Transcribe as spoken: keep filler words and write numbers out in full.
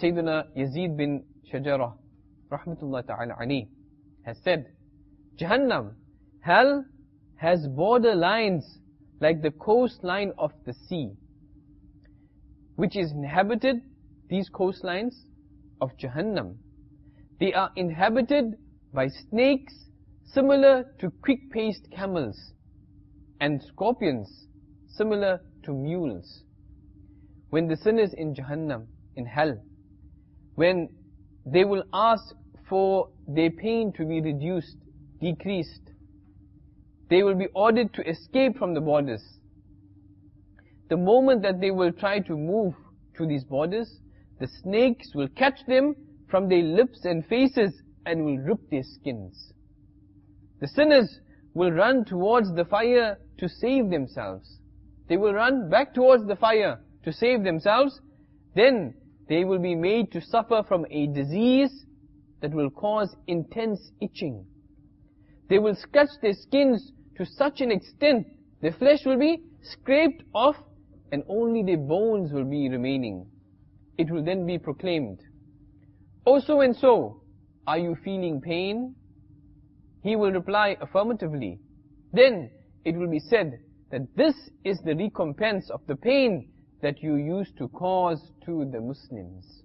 Sayyidina Yazid bin Shajarah, rahmatullah ta'ala alayh, has said, Jahannam, hell, has border lines like the coastline of the sea, which is inhabited, these coastlines of Jahannam, they are inhabited by snakes similar to quick-paced camels, and scorpions similar to mules. When the sinners in Jahannam, in hell, when they will ask for their pain to be reduced, decreased, they will be ordered to escape from the borders. The moment that they will try to move to these borders, the snakes will catch them from their lips and faces and will rip their skins. The sinners will run towards the fire to save themselves. They will run back towards the fire to save themselves. Then they will be made to suffer from a disease that will cause intense itching. They will scratch their skins to such an extent, their flesh will be scraped off and only their bones will be remaining. It will then be proclaimed, "Oh, so and so, are you feeling pain?" He will reply affirmatively. Then it will be said that this is the recompense of the pain that you used to cause to the Muslims.